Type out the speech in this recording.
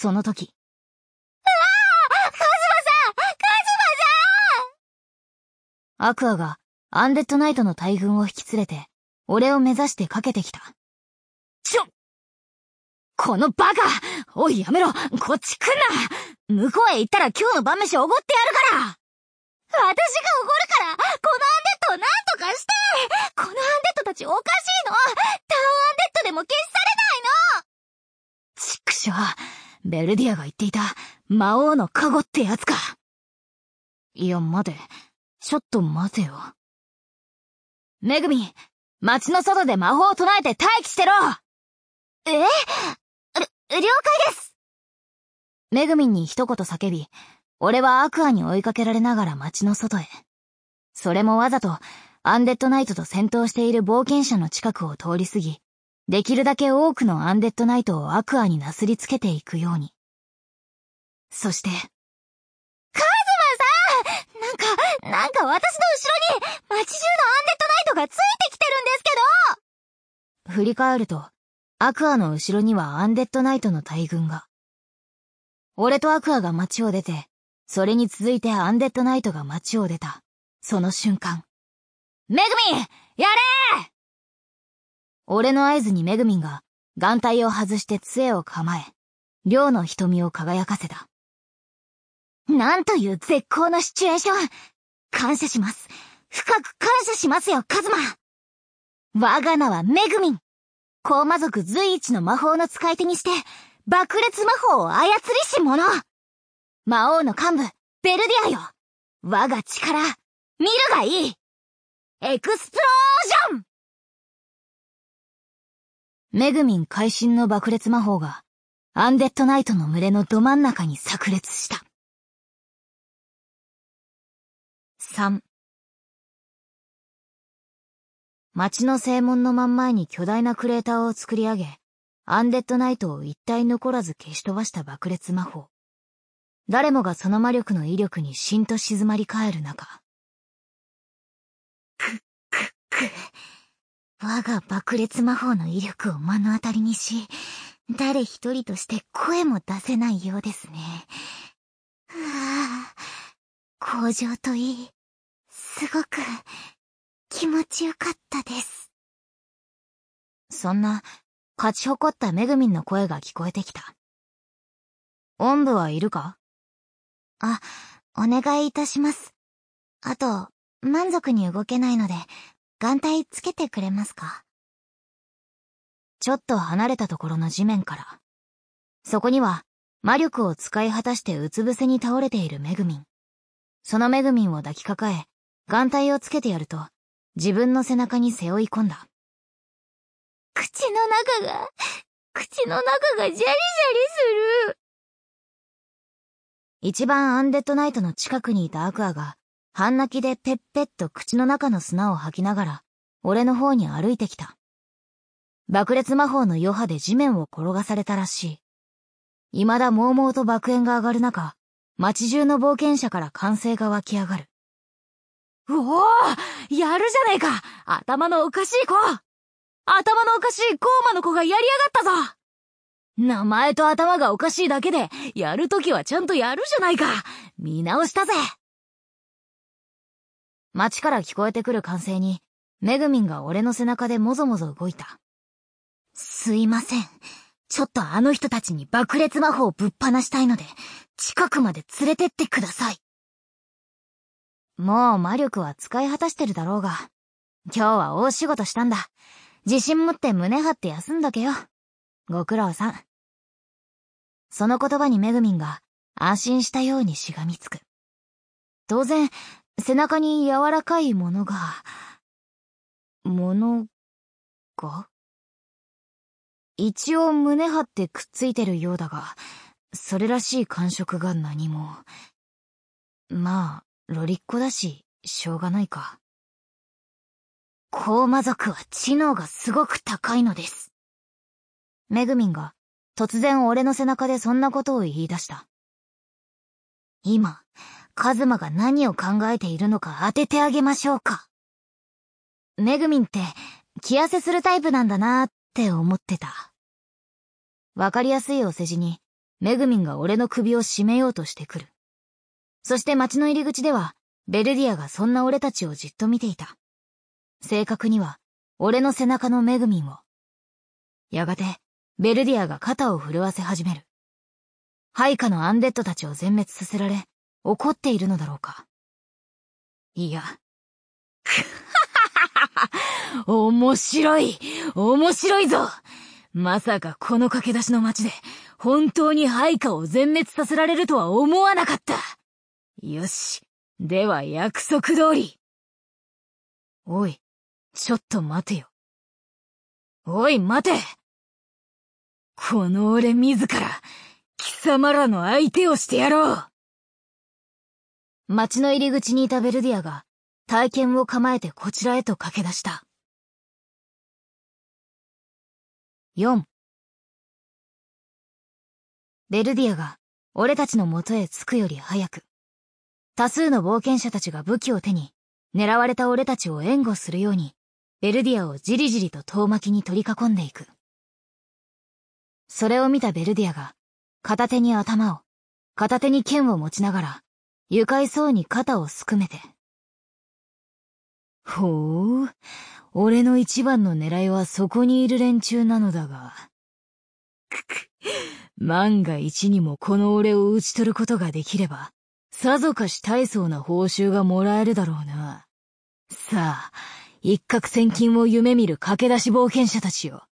その時。 カズマさんアクアがアンデッドナイトの大軍を引き連れて、俺を目指してかけてきた。このバカ！おいやめろ！こっち来んな！向こうへ行ったら今日の晩飯おごってやるから！ 私がおごるから、このアンデッドをなんとかして！このアンデッドたちおかしいの！ターンアンデッドでも消しちくしょう、ベルディアが言っていた魔王の加護ってやつか。いや、待て。ちょっと待てよ。めぐみ、街の外で魔法を唱えて待機してろ！ 了解です。 めぐみんに一言叫び、俺はアクアに追いかけられながら街の外へ。それもわざとアンデッドナイトと戦闘している冒険者の近くを通り過ぎ、できるだけ多くのアンデッドナイトをアクアになすりつけていくように。そして、カズマさん！なんか私の後ろに街中のアンデッドナイトがついてきてるんですけど！ 振り返ると、アクアの後ろにはアンデッドナイトの大軍が。俺とアクアが街を出て、それに続いてアンデッドナイトが街を出た。その瞬間。めぐみん！やれー！俺の合図にめぐみんが眼帯を外して杖を構え、亮の瞳を輝かせた。 なんという絶好のシチュエーション。感謝します。深く感謝しますよ、カズマ。我が名はめぐみん。高魔族随一の魔法の使い手にして、爆裂魔法を操りし者。魔王の幹部、ベルディアよ。我が力、見るがいい。エクスプロージョン！ めぐみん会心の爆裂魔法が、アンデッドナイトの群れのど真ん中に炸裂した。3。町の正門の真ん前に巨大なクレーターを作り上げ、アンデッドナイトを一体残らず消し飛ばした爆裂魔法。誰もがその魔力の威力にしんと静まり返る中。 我が爆裂魔法の威力を目の当たりにし、誰一人として声も出せないようですね。向上といい、すごく気持ちよかったです。 そんな、勝ち誇っためぐみんの声が聞こえてきた。おんぶはいるか？ お願いいたします。あと、満足に動けないので、眼帯つけてくれますか？ ちょっと離れたところの地面から。そこには、魔力を使い果たしてうつ伏せに倒れているめぐみん。そのめぐみんを抱きかかえ、眼帯をつけてやると、自分の背中に背負い込んだ。 口の中がジャリジャリする。 一番アンデッドナイトの近くにいたアクアが、半泣きでペッペッと口の中の砂を吐きながら、俺の方に歩いてきた。爆裂魔法の余波で地面を転がされたらしい。未だ猛々と爆炎が上がる中、街中の冒険者から歓声が湧き上がる。 おお！やるじゃねえか！頭のおかしい子コーマの子がやりやがったぞ！ 名前と頭がおかしいだけで、やるときはちゃんとやるじゃないか！見直したぜ！街から聞こえてくる歓声に、めぐみんが俺の背中でもぞもぞ動いた。 すいません。ちょっとあの人たちに爆裂魔法をぶっ放したいので、近くまで連れてってください。 もう魔力は使い果たしてるだろうが、今日は大仕事したんだ。自信持って胸張って休んどけよ。ご苦労さん。その言葉にめぐみんが安心したようにしがみつく。当然、背中に柔らかいものが一応胸張ってくっついてるようだが、それらしい感触が何も。まあ、ロリっ子だし、しょうがないか。 高魔族は知能がすごく高いのです。 めぐみんが突然俺の背中でそんなことを言い出した。 今、カズマが何を考えているのか当ててあげましょうか。 めぐみんって気痩せするタイプなんだなーって思ってた。わかりやすいお世辞にメグミンが俺の首を絞めようとしてくる。そして町の入り口では、ベルディアがそんな俺たちをじっと見ていた。正確には、俺の背中のメグミンを。やがて、ベルディアが肩を震わせ始める。配下のアンデッドたちを全滅させられ、怒っているのだろうか。いや。面白いぞ。まさかこの駆け出しの街で、本当に配下を全滅させられるとは思わなかった。よし。では約束通り。おい、ちょっと待てよ。おい、待て。この俺自ら、貴様らの相手をしてやろう。町の入り口にいたベルディアが、大剣を構えてこちらへと駆け出した。4。ベルディアが、俺たちの元へ着くより早く、多数の冒険者たちが武器を手に、狙われた俺たちを援護するように、ベルディアをじりじりと遠巻きに取り囲んでいく。それを見たベルディアが、片手に頭を、片手に剣を持ちながら、愉快そうに肩をすくめて。ほう、俺の一番の狙いはそこにいる連中なのだが。万が一にもこの俺を討ち取ることができれば、さぞかし大層な報酬がもらえるだろうな。さあ、一攫千金を夢見る駆け出し冒険者たちよ。